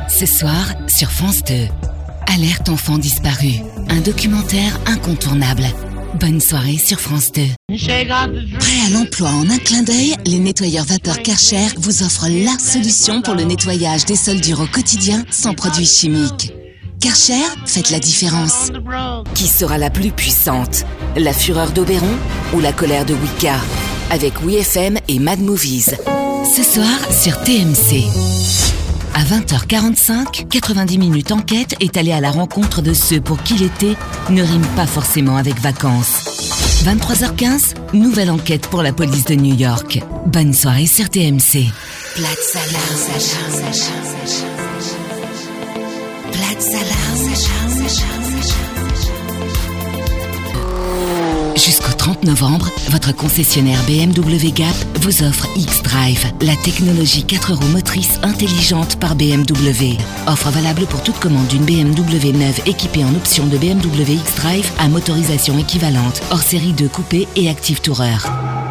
Ce soir, sur France 2, Alerte enfant disparu, un documentaire incontournable. Bonne soirée sur France 2. Prêt à l'emploi en un clin d'œil, les nettoyeurs vapeur Karcher vous offrent la solution pour le nettoyage des sols durs au quotidien sans produits chimiques. Karcher, faites la différence. Qui sera la plus puissante? La fureur d'Oberon ou la colère de Wicca? Avec WeFM et Mad Movies. Ce soir sur TMC. À 20h45, 90 minutes enquête est allée à la rencontre de ceux pour qui l'été ne rime pas forcément avec vacances. 23h15, nouvelle enquête pour la police de New York. Bonne soirée sur TMC. Plaza Alarm. Plaza Alarm. Jusqu'au 30 novembre, votre concessionnaire BMW Gap vous offre X-Drive, la technologie 4 roues motrices intelligente par BMW. Offre valable pour toute commande d'une BMW neuve équipée en option de BMW X-Drive à motorisation équivalente, hors série 2 coupé et Active Tourer.